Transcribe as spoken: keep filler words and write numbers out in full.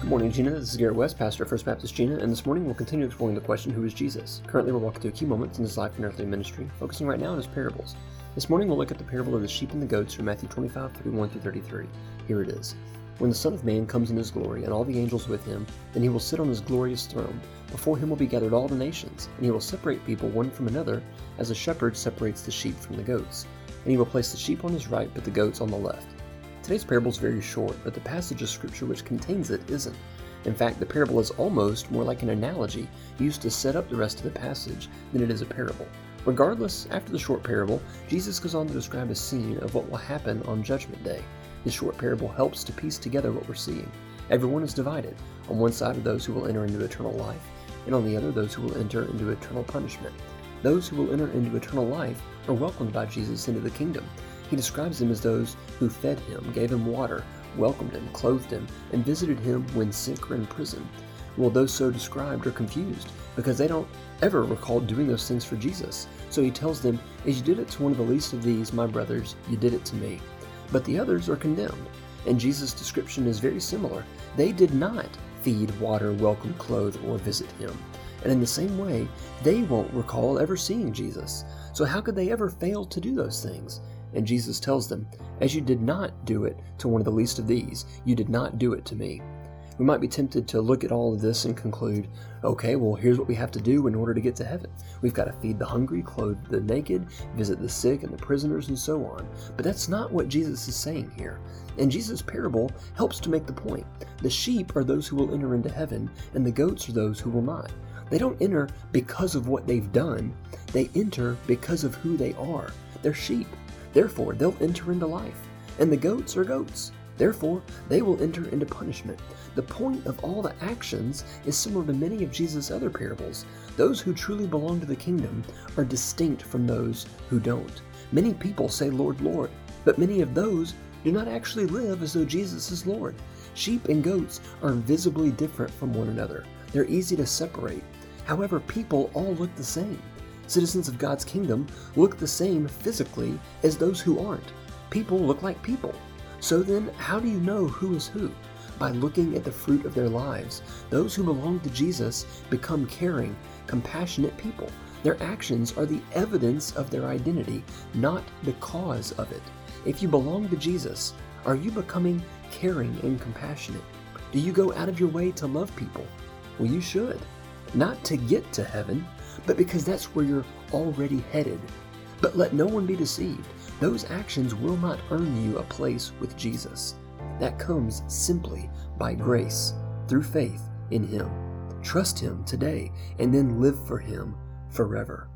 Good morning, Gina. This is Garrett West, pastor of First Baptist Gina, and this morning we'll continue exploring the question, who is Jesus? Currently, we're walking through key moments in his life and earthly ministry, focusing right now on his parables. This morning, we'll look at the parable of the sheep and the goats from Matthew twenty-five, thirty-one through thirty-three. Here it is. When the Son of Man comes in his glory, and all the angels with him, then he will sit on his glorious throne. Before him will be gathered all the nations, and he will separate people one from another, as a shepherd separates the sheep from the goats. And he will place the sheep on his right, but the goats on the left. Today's parable is very short, but the passage of Scripture which contains it isn't. In fact, the parable is almost more like an analogy used to set up the rest of the passage than it is a parable. Regardless, after the short parable, Jesus goes on to describe a scene of what will happen on Judgment Day. This short parable helps to piece together what we're seeing. Everyone is divided. On one side are those who will enter into eternal life, and on the other those who will enter into eternal punishment. Those who will enter into eternal life are welcomed by Jesus into the kingdom. He describes them as those who fed him, gave him water, welcomed him, clothed him, and visited him when sick or in prison. Well, those so described are confused because they don't ever recall doing those things for Jesus. So he tells them, as you did it to one of the least of these, my brothers, you did it to me. But the others are condemned. And Jesus' description is very similar. They did not feed, water, welcome, clothe, or visit him. And in the same way, they won't recall ever seeing Jesus. So how could they ever fail to do those things? And Jesus tells them, as you did not do it to one of the least of these, you did not do it to me. We might be tempted to look at all of this and conclude, okay, well, here's what we have to do in order to get to heaven. We've got to feed the hungry, clothe the naked, visit the sick and the prisoners, and so on. But that's not what Jesus is saying here. And Jesus' parable helps to make the point. The sheep are those who will enter into heaven, and the goats are those who will not. They don't enter because of what they've done. They enter because of who they are. They're sheep. Therefore, they'll enter into life. And the goats are goats. Therefore, they will enter into punishment. The point of all the actions is similar to many of Jesus' other parables. Those who truly belong to the kingdom are distinct from those who don't. Many people say, Lord, Lord, but many of those do not actually live as though Jesus is Lord. Sheep and goats are visibly different from one another. They're easy to separate. However, people all look the same. Citizens of God's kingdom look the same physically as those who aren't. People look like people. So then, how do you know who is who? By looking at the fruit of their lives. Those who belong to Jesus become caring, compassionate people. Their actions are the evidence of their identity, not the cause of it. If you belong to Jesus, are you becoming caring and compassionate? Do you go out of your way to love people? Well, you should. Not to get to heaven, but because that's where you're already headed. But let no one be deceived. Those actions will not earn you a place with Jesus. That comes simply by grace, through faith in him. Trust him today, and then live for him forever.